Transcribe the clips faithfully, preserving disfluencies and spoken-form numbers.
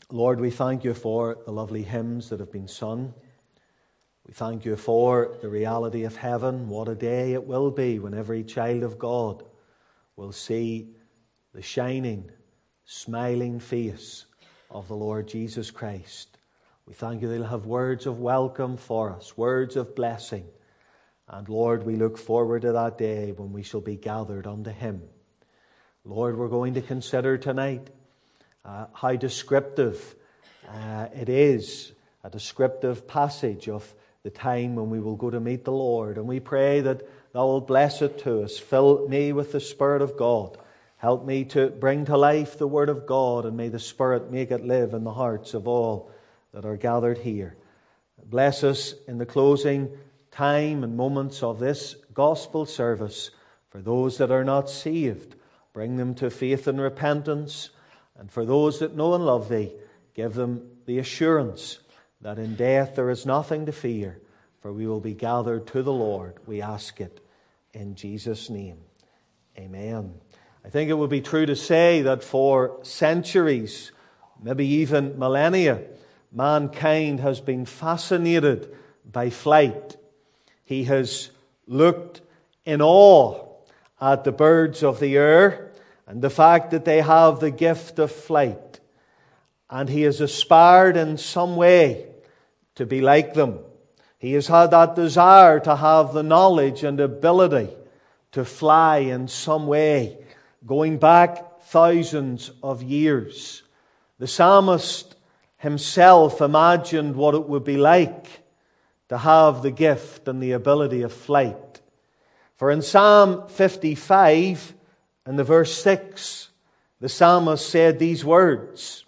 Lord, we thank you for the lovely hymns that have been sung. We thank you for the reality of heaven. What a day it will be when every child of God will see the shining, smiling face of the Lord Jesus Christ. We thank you they'll have words of welcome for us, words of blessing. And Lord, we look forward to that day when we shall be gathered unto Him. Lord, we're going to consider tonight uh, how descriptive uh, it is, a descriptive passage of the time when we will go to meet the Lord. And we pray that Thou wilt bless it to us. Fill me with the Spirit of God. Help me to bring to life the Word of God, and may the Spirit make it live in the hearts of all that are gathered here. Bless us in the closing time and moments of this gospel service. For those that are not saved, bring them to faith and repentance. And for those that know and love Thee, give them the assurance that in death there is nothing to fear, for we will be gathered to the Lord. We ask it in Jesus' name. Amen. I think it would be true to say that for centuries, maybe even millennia, mankind has been fascinated by flight. He has looked in awe at the birds of the air and the fact that they have the gift of flight. And he has aspired in some way to be like them. He has had that desire to have the knowledge and ability to fly in some way, going back thousands of years. The psalmist himself imagined what it would be like to have the gift and the ability of flight. For in Psalm fifty-five, in the verse six, the psalmist said these words,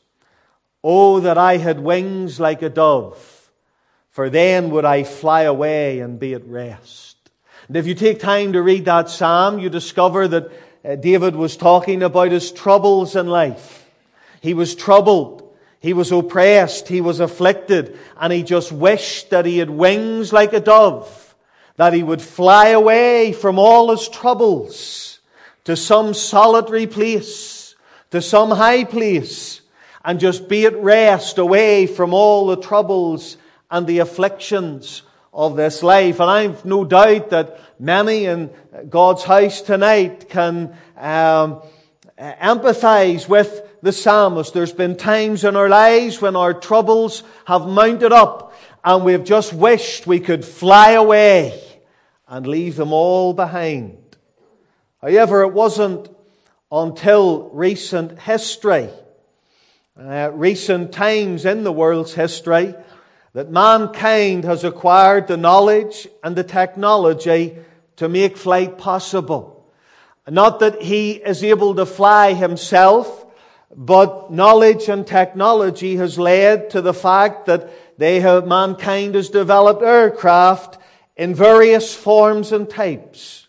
"Oh, that I had wings like a dove, for then would I fly away and be at rest." And if you take time to read that psalm, you discover that uh, David was talking about his troubles in life. He was troubled. He was oppressed, he was afflicted, and he just wished that he had wings like a dove, that he would fly away from all his troubles to some solitary place, to some high place, and just be at rest away from all the troubles and the afflictions of this life. And I've no doubt that many in God's house tonight can um, empathize with the psalmist. There's been times in our lives when our troubles have mounted up and we've just wished we could fly away and leave them all behind. However, it wasn't until recent history, uh, recent times in the world's history, that mankind has acquired the knowledge and the technology to make flight possible. Not that he is able to fly himself, but knowledge and technology has led to the fact that they have, mankind has developed aircraft in various forms and types.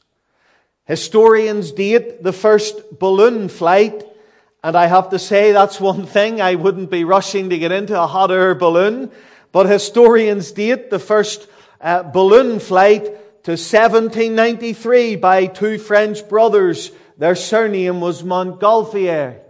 Historians date the first balloon flight, and I have to say that's one thing I wouldn't be rushing to get into, a hot air balloon. But historians date the first uh, balloon flight to seventeen ninety-three by two French brothers. Their surname was Montgolfier.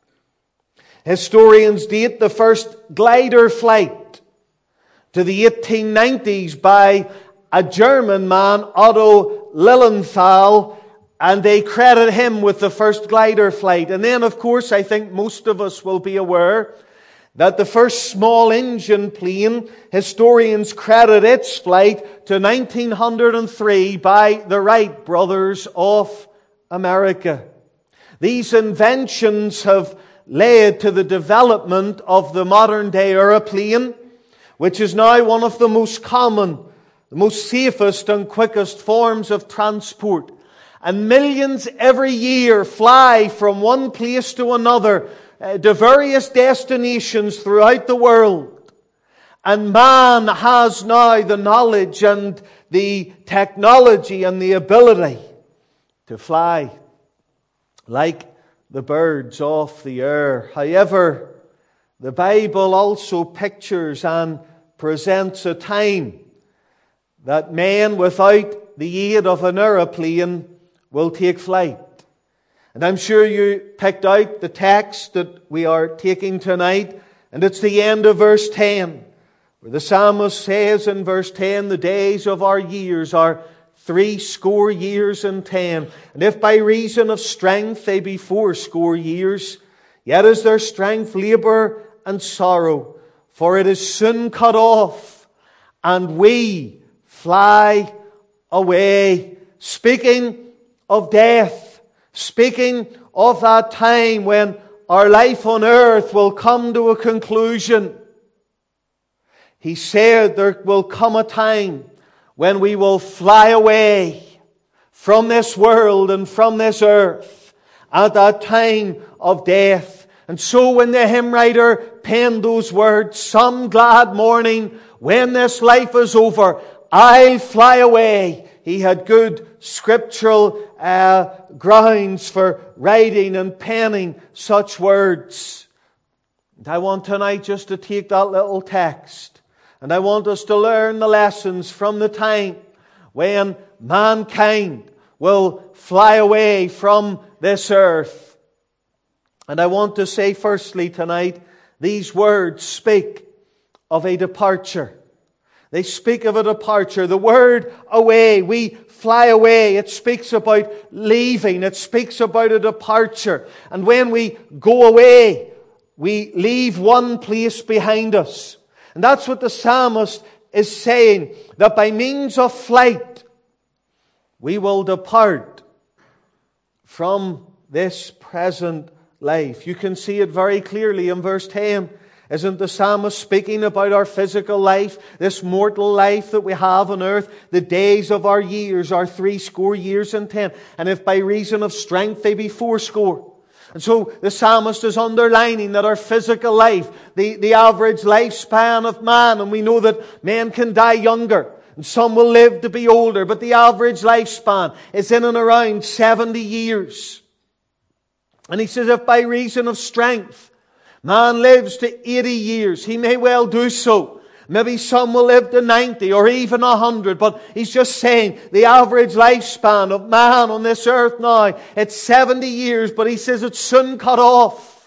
Historians date the first glider flight to the eighteen nineties by a German man, Otto Lilienthal, and they credit him with the first glider flight. And then, of course, I think most of us will be aware that the first small engine plane, historians credit its flight to nineteen oh three by the Wright brothers of America. These inventions have led to the development of the modern day aeroplane, which is now one of the most common, the most safest and quickest forms of transport. And millions every year fly from one place to another, uh, to various destinations throughout the world. And man has now the knowledge and the technology and the ability to fly like the birds of the air. However, the Bible also pictures and presents a time that men without the aid of an aeroplane will take flight. And I'm sure you picked out the text that we are taking tonight And it's the end of verse ten, where the psalmist says in verse ten, the days of our years are three score years and ten. And if by reason of strength they be four score years, yet is their strength labour and sorrow, for it is soon cut off, and we fly away. Speaking of death, speaking of that time when our life on earth will come to a conclusion, he said there will come a time when we will fly away from this world and from this earth at that time of death. And so when the hymn writer penned those words, some glad morning when this life is over, I'll fly away, he had good scriptural uh, grounds for writing and penning such words. And I want tonight just to take that little text, and I want us to learn the lessons from the time when mankind will fly away from this earth. And I want to say firstly tonight, these words speak of a departure. They speak of a departure. The word away, we fly away. It speaks about leaving. It speaks about a departure. And when we go away, we leave one place behind us. And that's what the psalmist is saying, that by means of flight, we will depart from this present life. You can see it very clearly in verse ten. Isn't the psalmist speaking about our physical life, this mortal life that we have on earth? The days of our years are three score years and ten. And if by reason of strength they be four score. And so the psalmist is underlining that our physical life, the, the average lifespan of man, and we know that men can die younger, and some will live to be older, but the average lifespan is in and around seventy years. And he says, if by reason of strength man lives to eighty years, he may well do so. Maybe some will live to ninety or even one hundred, but he's just saying the average lifespan of man on this earth now, it's seventy years, but he says it's soon cut off.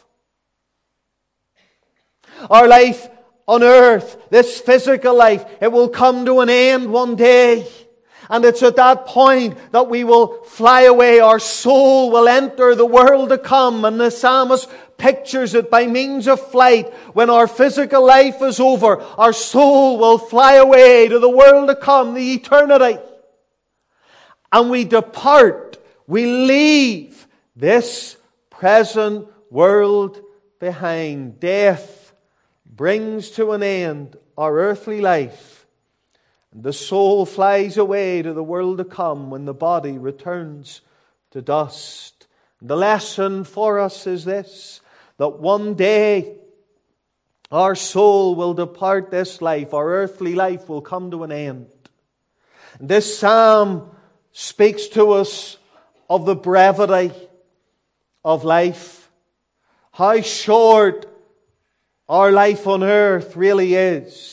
Our life on earth, this physical life, it will come to an end one day. And it's at that point that we will fly away. Our soul will enter the world to come. And the psalmist pictures it by means of flight. When our physical life is over, our soul will fly away to the world to come, the eternity. And we depart, we leave this present world behind. Death brings to an end our earthly life. The soul flies away to the world to come when the body returns to dust. The lesson for us is this, that one day our soul will depart this life. Our earthly life will come to an end. This psalm speaks to us of the brevity of life. How short our life on earth really is.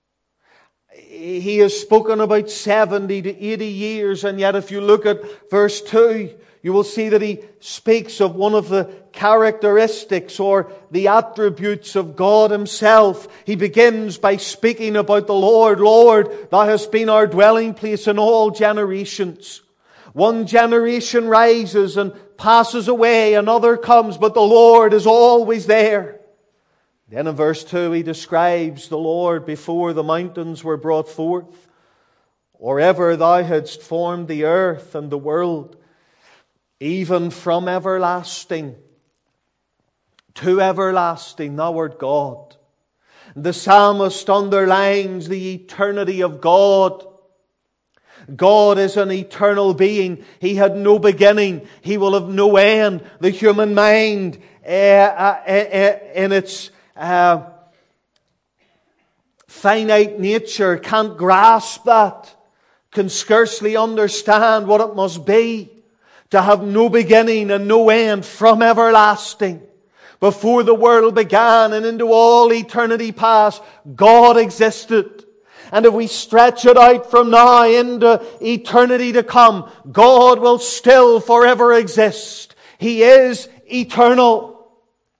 He has spoken about seventy to eighty years, and yet if you look at verse two, you will see that he speaks of one of the characteristics or the attributes of God Himself. He begins by speaking about the Lord. Lord, Thou hast been our dwelling place in all generations. One generation rises and passes away, another comes, but the Lord is always there. Then in verse two he describes the Lord before the mountains were brought forth, or ever Thou hadst formed the earth and the world, even from everlasting to everlasting Thou art God. The psalmist underlines the eternity of God. God is an eternal being. He had no beginning. He will have no end. The human mind uh, uh, uh, in its Uh, finite nature can't grasp that, can scarcely understand what it must be to have no beginning and no end, from everlasting. Before the world began and into all eternity past, God existed. And if we stretch it out from now into eternity to come, God will still forever exist. He is eternal.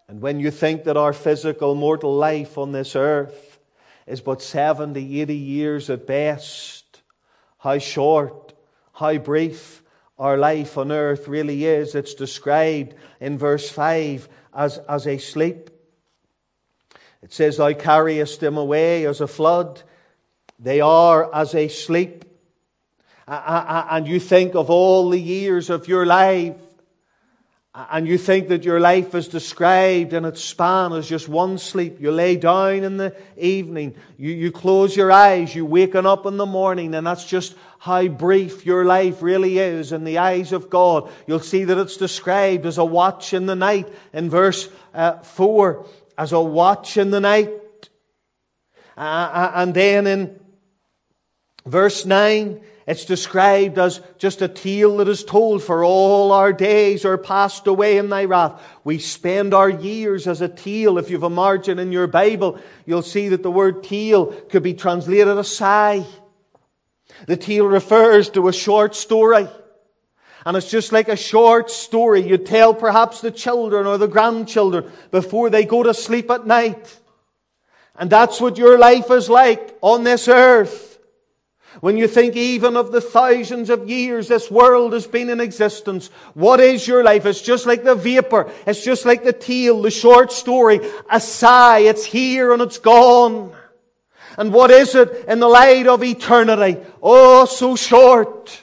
And when you think that our physical mortal life on this earth is but seventy, eighty years at best, how short, how brief our life on earth really is. It's described in verse five as, as a sleep. It says, Thou carriest them away as a flood. They are as a sleep. And you think of all the years of your life, and you think that your life is described in its span as just one sleep. You lay down in the evening, you, you close your eyes, you waken up in the morning, and that's just how brief your life really is in the eyes of God. You'll see that it's described as a watch in the night in verse uh, four, as a watch in the night. Uh, and then in verse nine, it's described as just a tale that is told, for all our days are passed away in thy wrath. We spend our years as a tale. If you've a margin in your Bible, you'll see that the word tale could be translated a sigh. The tale refers to a short story. And it's just like a short story you tell perhaps the children or the grandchildren before they go to sleep at night. And that's what your life is like on this earth. When you think even of the thousands of years this world has been in existence, what is your life? It's just like the vapor. It's just like the tale, the short story. A sigh. It's here and it's gone. And what is it in the light of eternity? Oh, so short.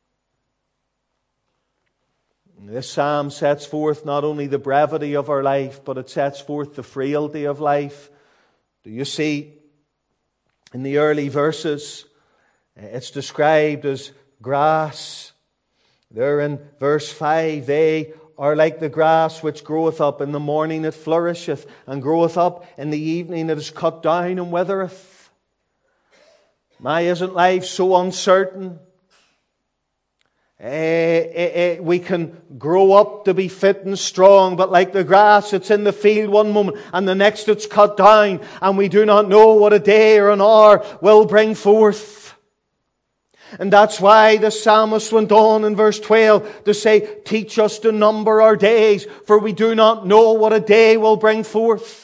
This psalm sets forth not only the brevity of our life, but it sets forth the frailty of life. Do you see in the early verses, it's described as grass. There in verse five, they are like the grass which groweth up. In the morning it flourisheth, and groweth up. In the evening it is cut down and withereth. My, isn't life so uncertain? Eh, eh, eh, we can grow up to be fit and strong, but like the grass, it's in the field one moment, and the next it's cut down, and we do not know what a day or an hour will bring forth. And that's why the psalmist went on in verse twelve to say, Teach us to number our days, for we do not know what a day will bring forth.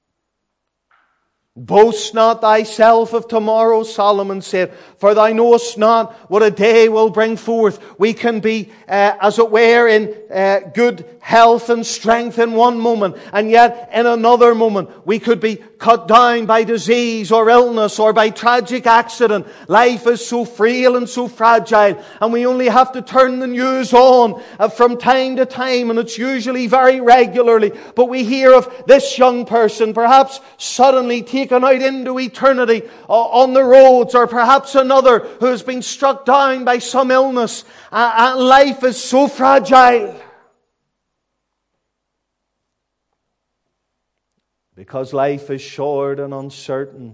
Boast not thyself of tomorrow, Solomon said, for thou knowest not what a day will bring forth. We can be, uh, as it were, in uh, good health and strength in one moment, and yet in another moment we could be cut down by disease or illness or by tragic accident. Life is so frail and so fragile, and we only have to turn the news on uh, from time to time, and it's usually very regularly, but we hear of this young person perhaps suddenly taken out into eternity uh, on the roads, or perhaps another who has been struck down by some illness. Uh, and life is so fragile. Because life is short and uncertain.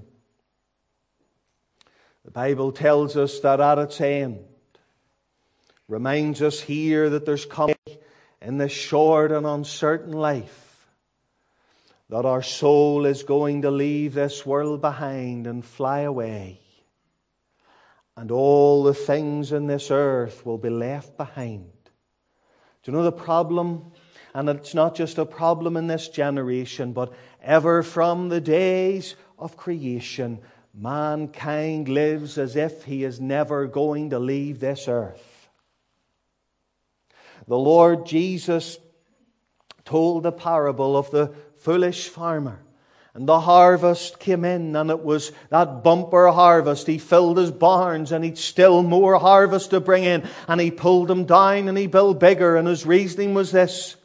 The Bible tells us that at its end, reminds us here that there's coming in this short and uncertain life, that our soul is going to leave this world behind and fly away. And all the things in this earth will be left behind. Do you know the problem? And it's not just a problem in this generation, but ever from the days of creation, mankind lives as if he is never going to leave this earth. The Lord Jesus told the parable of the foolish farmer. And the harvest came in, and it was that bumper harvest. He filled his barns, and he'd still more harvest to bring in. And he pulled them down, and he built bigger. And his reasoning was this: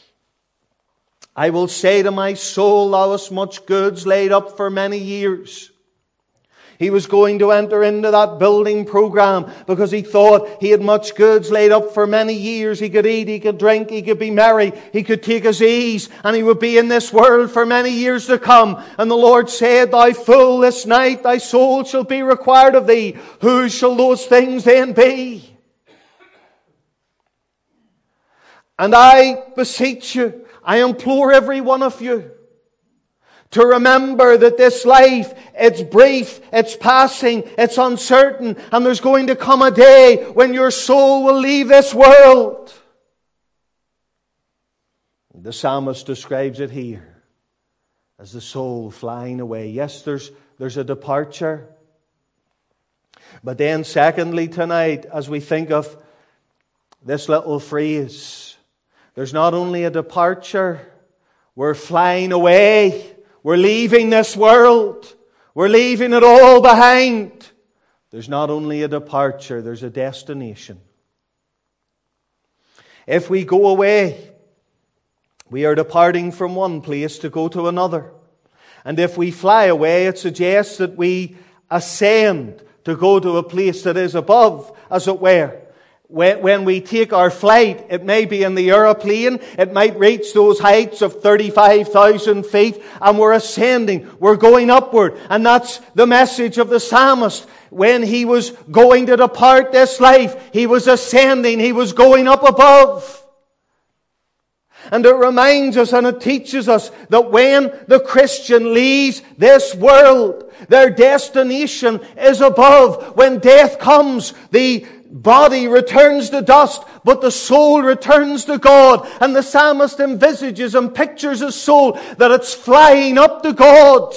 I will say to my soul, thou hast much goods laid up for many years. He was going to enter into that building program because he thought he had much goods laid up for many years. He could eat, he could drink, he could be merry, he could take his ease, and he would be in this world for many years to come. And the Lord said, Thou fool, this night thy soul shall be required of thee. Whose shall those things then be? And I beseech you, I implore every one of you, to remember that this life, it's brief, it's passing, it's uncertain, and there's going to come a day when your soul will leave this world. The psalmist describes it here as the soul flying away. Yes, there's, there's a departure. But then secondly tonight, as we think of this little phrase, there's not only a departure, we're flying away. We're leaving this world. We're leaving it all behind. There's not only a departure, there's a destination. If we go away, we are departing from one place to go to another. And if we fly away, it suggests that we ascend to go to a place that is above, as it were. When we take our flight, it may be in the aeroplane, it might reach those heights of thirty-five thousand feet, and we're ascending, we're going upward. And that's the message of the psalmist. When he was going to depart this life, he was ascending, he was going up above. And it reminds us and it teaches us that when the Christian leaves this world, their destination is above. When death comes, the body returns to dust, but the soul returns to God. And the psalmist envisages and pictures his soul that it's flying up to God.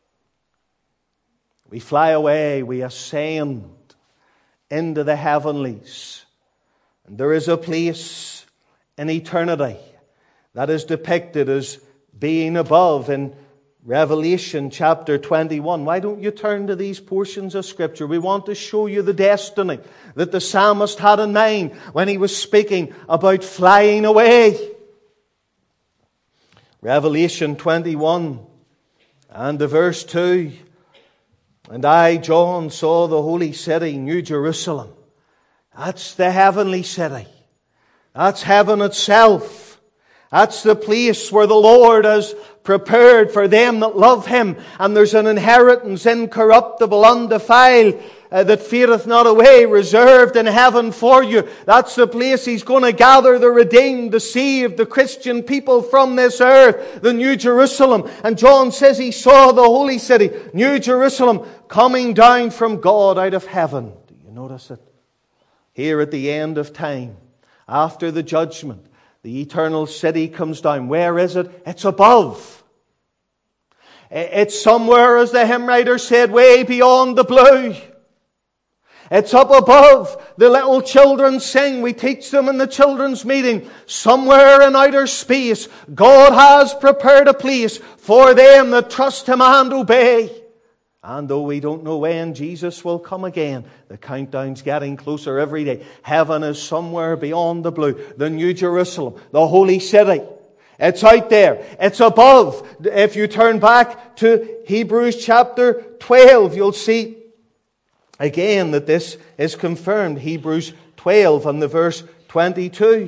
We fly away, we ascend into the heavenlies. And there is a place in eternity that is depicted as being above in Revelation chapter twenty-one. Why don't you turn to these portions of Scripture? We want to show you the destiny that the psalmist had in mind when he was speaking about flying away. Revelation twenty-one and the verse two. And I, John, saw the holy city, New Jerusalem. That's the heavenly city. That's heaven itself. That's the place where the Lord has prepared for them that love Him. And there's an inheritance incorruptible, undefiled, uh, that fadeth not away, reserved in heaven for you. That's the place He's going to gather the redeemed, the saved, the Christian people from this earth, the New Jerusalem. And John says he saw the holy city, New Jerusalem, coming down from God out of heaven. Do you notice it? Here at the end of time, after the judgment, the eternal city comes down. Where is it? It's above. It's somewhere, as the hymn writer said, way beyond the blue. It's up above. The little children sing. We teach them in the children's meeting. Somewhere in outer space, God has prepared a place for them that trust Him and obey. And though we don't know when Jesus will come again, the countdown's getting closer every day. Heaven is somewhere beyond the blue. The New Jerusalem, the holy city. It's out there. It's above. If you turn back to Hebrews chapter twelve, you'll see again that this is confirmed. Hebrews twelve and the verse twenty-two.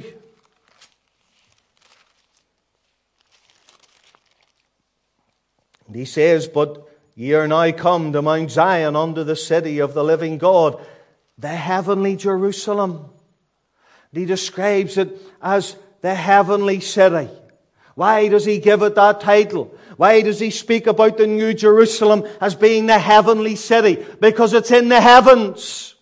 And he says, but ye are now come to Mount Zion, unto the city of the living God, the heavenly Jerusalem. And he describes it as the heavenly city. Why does he give it that title? Why does he speak about the New Jerusalem as being the heavenly city? Because it's in the heavens.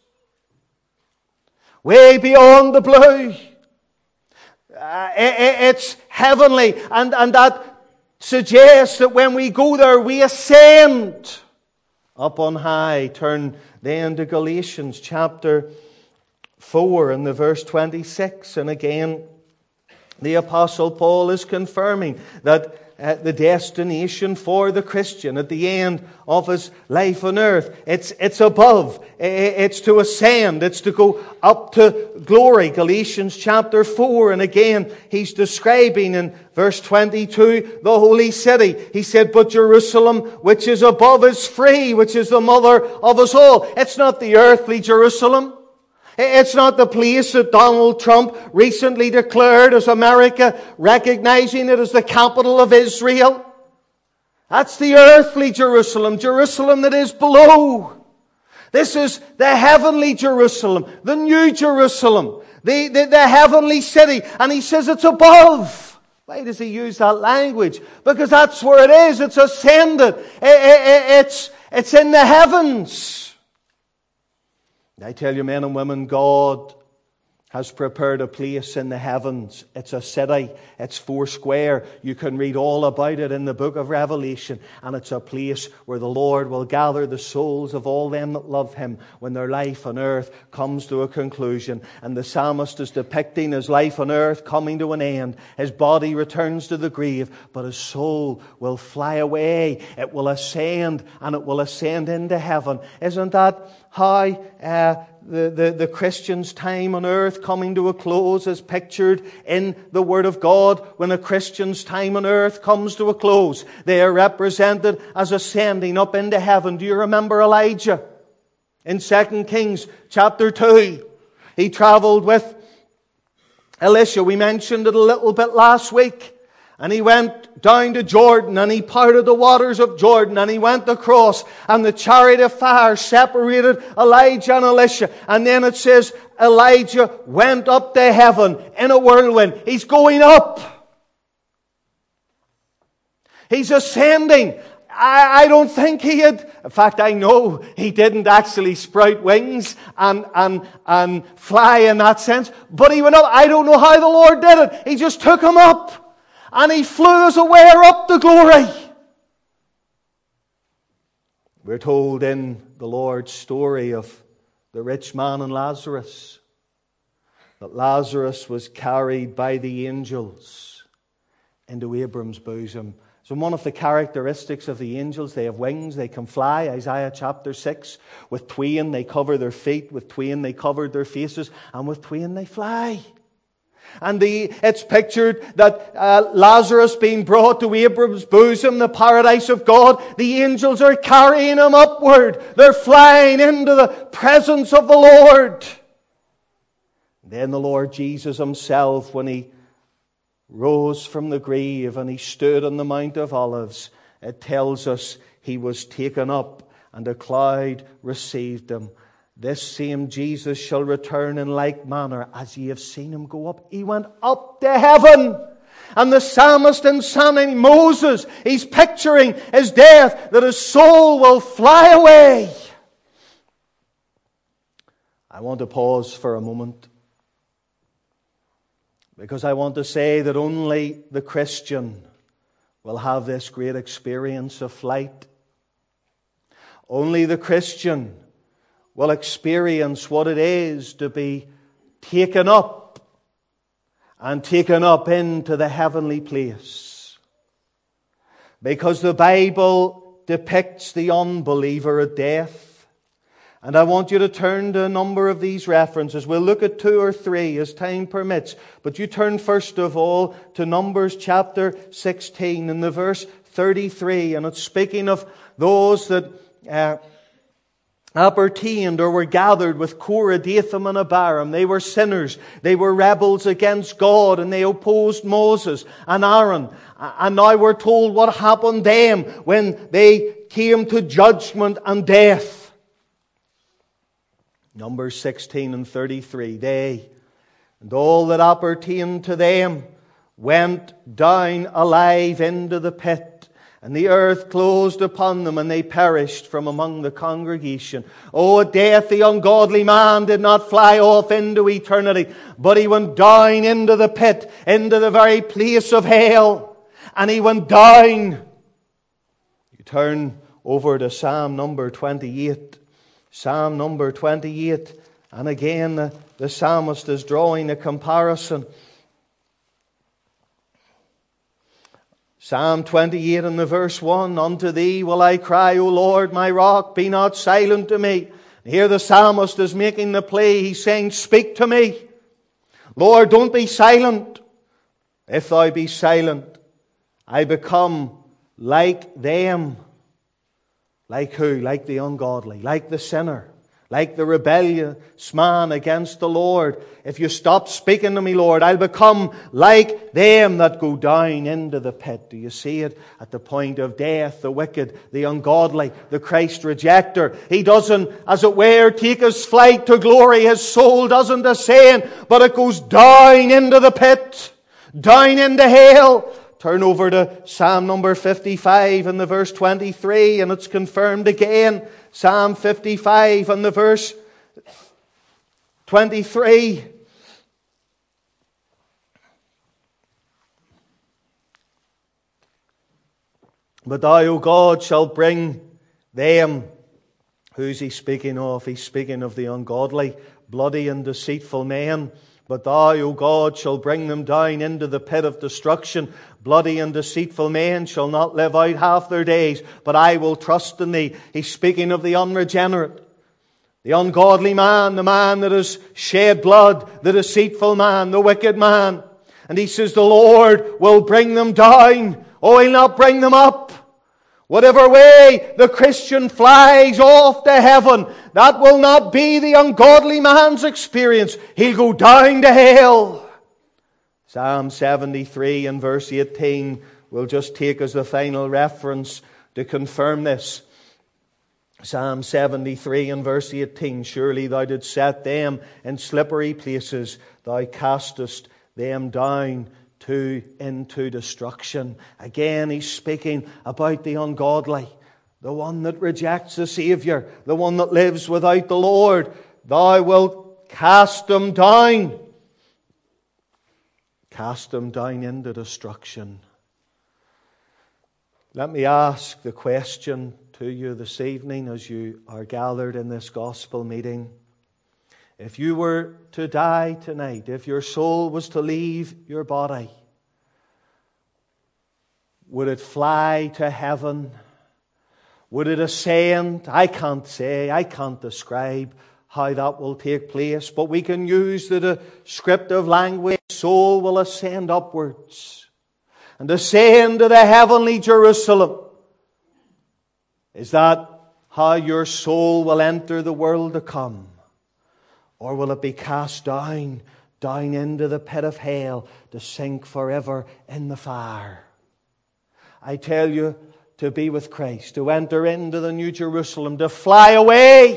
Way beyond the blue. Uh, it, it's heavenly. And, and that suggests that when we go there, we ascend up on high. Turn then to Galatians chapter four and the verse twenty-six. And again, the Apostle Paul is confirming that uh, the destination for the Christian at the end of his life on earth, it's, it's above. It's to ascend. It's to go up to glory. Galatians chapter four. And again, he's describing in verse twenty-two the holy city. He said, but Jerusalem, which is above, is free, which is the mother of us all. It's not the earthly Jerusalem. It's not the place that Donald Trump recently declared as America, recognizing it as the capital of Israel. That's the earthly Jerusalem, Jerusalem that is below. This is the heavenly Jerusalem, the new Jerusalem, the, the, the heavenly city. And he says it's above. Why does he use that language? Because that's where it is. It's ascended. It, it, it's, it's in the heavens. I tell you, men and women, God has prepared a place in the heavens. It's a city. It's four square. You can read all about it in the book of Revelation. And it's a place where the Lord will gather the souls of all them that love Him when their life on earth comes to a conclusion. And the psalmist is depicting his life on earth coming to an end. His body returns to the grave, but his soul will fly away. It will ascend, and it will ascend into heaven. Isn't that how uh, the, the, the Christian's time on earth coming to a close is pictured in the Word of God? When a Christian's time on earth comes to a close, they are represented as ascending up into heaven. Do you remember Elijah? In Second Kings chapter two, he travelled with Elisha. We mentioned it a little bit last week. And he went down to Jordan, and he parted the waters of Jordan, and he went across, and the chariot of fire separated Elijah and Elisha. And then it says Elijah went up to heaven in a whirlwind. He's going up. He's ascending. I, I don't think he had, in fact I know he didn't actually sprout wings and, and, and fly in that sense, but he went up. I don't know how the Lord did it. He just took him up. And he flew as a ware up to glory. We're told in the Lord's story of the rich man and Lazarus that Lazarus was carried by the angels into Abram's bosom. So one of the characteristics of the angels, they have wings, they can fly. Isaiah chapter six, with twain they cover their feet, with twain they covered their faces, and with twain they fly. And the, it's pictured that uh, Lazarus being brought to Abraham's bosom, the paradise of God, the angels are carrying him upward. They're flying into the presence of the Lord. Then the Lord Jesus Himself, when He rose from the grave and He stood on the Mount of Olives, it tells us He was taken up and a cloud received Him. This same Jesus shall return in like manner as ye have seen Him go up. He went up to heaven. And the psalmist in Psalm Moses, he's picturing his death, that his soul will fly away. I want to pause for a moment, because I want to say that only the Christian will have this great experience of flight. Only the Christian will experience what it is to be taken up and taken up into the heavenly place. Because the Bible depicts the unbeliever at death. And I want you to turn to a number of these references. We'll look at two or three as time permits. But you turn first of all to Numbers chapter sixteen in the verse thirty-three. And it's speaking of those that Uh, appertained or were gathered with Korah, Dathan and Abiram. They were sinners. They were rebels against God, and they opposed Moses and Aaron. And now we're told what happened them when they came to judgment and death. Numbers sixteen and thirty-three. They and all that appertained to them went down alive into the pit. And the earth closed upon them, and they perished from among the congregation. Oh, at death the ungodly man did not fly off into eternity, but he went down into the pit, into the very place of hell. And he went down. You turn over to Psalm number twenty-eight. Psalm number twenty-eight. And again, the, the psalmist is drawing a comparison. Psalm twenty-eight and the verse one, unto Thee will I cry, O Lord, my rock, be not silent to me. And here the psalmist is making the plea. He's saying, speak to me. Lord, don't be silent. If Thou be silent, I become like them. Like who? Like the ungodly, like the sinner, like the rebellious man against the Lord. If you stop speaking to me, Lord, I'll become like them that go down into the pit. Do you see it? At the point of death, the wicked, the ungodly, the Christ rejecter. He doesn't, as it were, take his flight to glory. His soul doesn't ascend, but it goes down into the pit, down into hell. Turn over to Psalm number fifty-five and the verse twenty-three, and it's confirmed again. Psalm fifty-five and the verse twenty-three. But thou, O God, shalt bring them. Who's he speaking of? He's speaking of the ungodly, bloody and deceitful men. But thou, O God, shalt bring them down into the pit of destruction. Bloody and deceitful men shall not live out half their days, but I will trust in thee. He's speaking of the unregenerate, the ungodly man, the man that has shed blood, the deceitful man, the wicked man. And he says, the Lord will bring them down. Oh, He'll not bring them up. Whatever way the Christian flies off to heaven, that will not be the ungodly man's experience. He'll go down to hell. Psalm seventy-three and verse eighteen we'll just take as the final reference to confirm this. Psalm seventy-three and verse eighteen, surely thou didst set them in slippery places, thou castest them down to into destruction. Again, he's speaking about the ungodly, the one that rejects the Saviour, the one that lives without the Lord. Thou wilt cast them down. Cast them down into destruction. Let me ask the question to you this evening as you are gathered in this gospel meeting. If you were to die tonight, if your soul was to leave your body, would it fly to heaven? Would it ascend? I can't say, I can't describe how that will take place, but we can use the descriptive language. Soul will ascend upwards and ascend to the heavenly Jerusalem. Is that how your soul will enter the world to come? Or will it be cast down, down into the pit of hell to sink forever in the fire? I tell you, to be with Christ, to enter into the New Jerusalem, to fly away,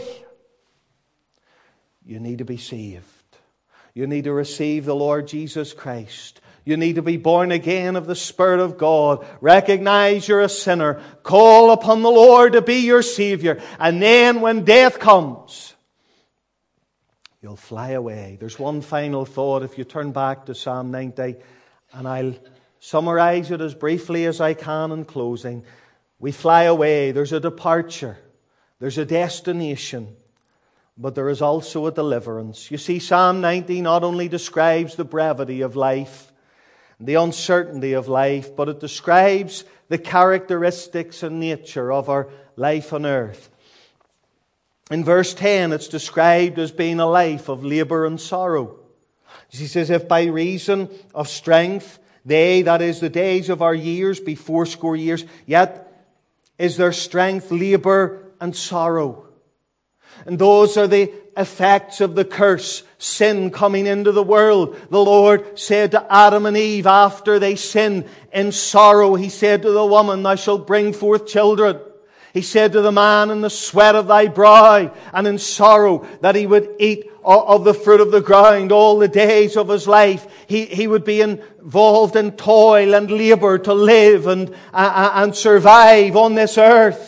you need to be saved. You need to receive the Lord Jesus Christ. You need to be born again of the Spirit of God. Recognize you're a sinner. Call upon the Lord to be your Savior. And then when death comes, you'll fly away. There's one final thought. If you turn back to Psalm ninety, and I'll summarize it as briefly as I can in closing. We fly away. There's a departure. There's a destination. But there is also a deliverance. You see, Psalm ninety not only describes the brevity of life, the uncertainty of life, but it describes the characteristics and nature of our life on earth. In verse ten, it's described as being a life of labour and sorrow. He says, if by reason of strength, they, that is the days of our years, be fourscore years, yet is their strength labour and sorrow. And those are the effects of the curse, sin coming into the world. The Lord said to Adam and Eve after they sinned, in sorrow, He said to the woman, thou shalt bring forth children. He said to the man, in the sweat of thy brow, and in sorrow, that he would eat of the fruit of the ground all the days of his life. He, he would be involved in toil and labour to live and, uh, and survive on this earth.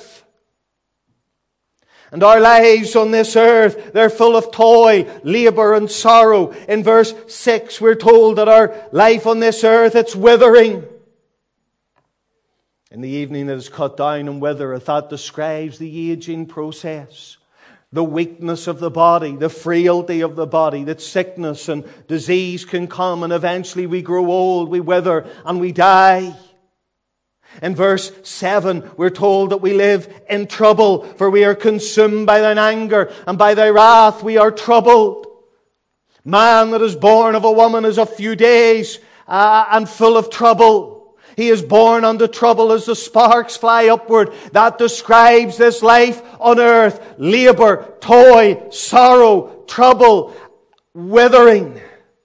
And our lives on this earth, they're full of toil, labour and sorrow. In verse six, we're told that our life on this earth, it's withering. In the evening it is cut down and withereth. That describes the aging process. The weakness of the body, the frailty of the body, that sickness and disease can come, and eventually we grow old, we wither and we die. In verse seven, we're told that we live in trouble, for we are consumed by thine anger, and by thy wrath we are troubled. Man that is born of a woman is a few days uh, and full of trouble. He is born unto trouble as the sparks fly upward. That describes this life on earth. Labour, toil, sorrow, trouble, withering.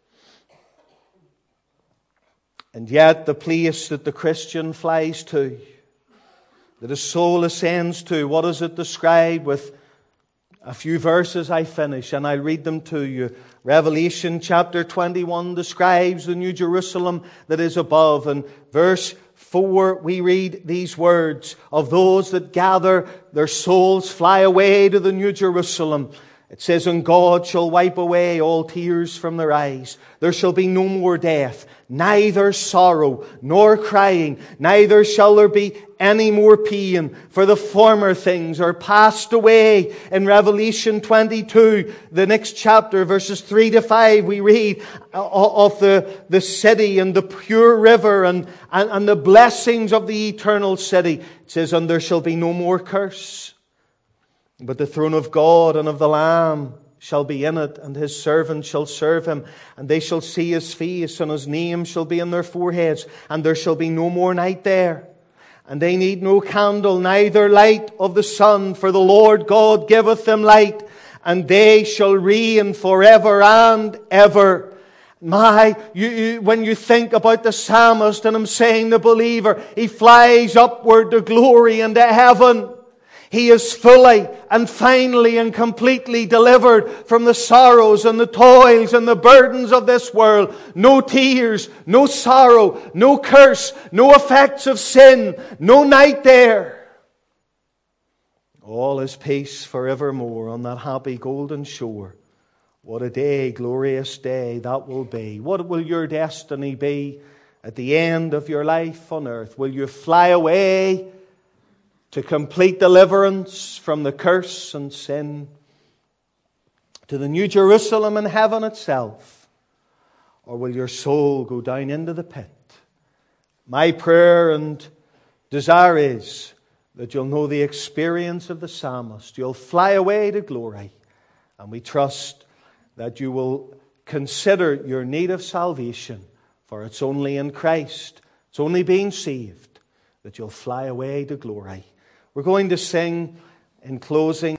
And yet the place that the Christian flies to, that his soul ascends to, what is it described? With a few verses I finish, and I'll read them to you. Revelation chapter twenty-one describes the New Jerusalem that is above. And verse four, we read these words of those that gather, their souls fly away to the New Jerusalem. It says, and God shall wipe away all tears from their eyes. There shall be no more death, neither sorrow nor crying, neither shall there be any more pain, for the former things are passed away. In Revelation twenty-two, the next chapter, verses three to five, we read of the, the city and the pure river and, and, and the blessings of the eternal city. It says, and there shall be no more curse. But the throne of God and of the Lamb shall be in it, and His servants shall serve Him, and they shall see His face, and His name shall be in their foreheads, and there shall be no more night there. And they need no candle, neither light of the sun, for the Lord God giveth them light, and they shall reign forever and ever. My, you, you, when you think about the psalmist, and I'm saying the believer, he flies upward to glory and to heaven. He is fully and finally and completely delivered from the sorrows and the toils and the burdens of this world. No tears, no sorrow, no curse, no effects of sin, no night there. All is peace forevermore on that happy golden shore. What a day, glorious day that will be. What will your destiny be at the end of your life on earth? Will you fly away to complete deliverance from the curse and sin, to the New Jerusalem in heaven itself? Or will your soul go down into the pit? My prayer and desire is that you'll know the experience of the psalmist. You'll fly away to glory. And we trust that you will consider your need of salvation, for it's only in Christ, it's only being saved, that you'll fly away to glory. We're going to sing in closing.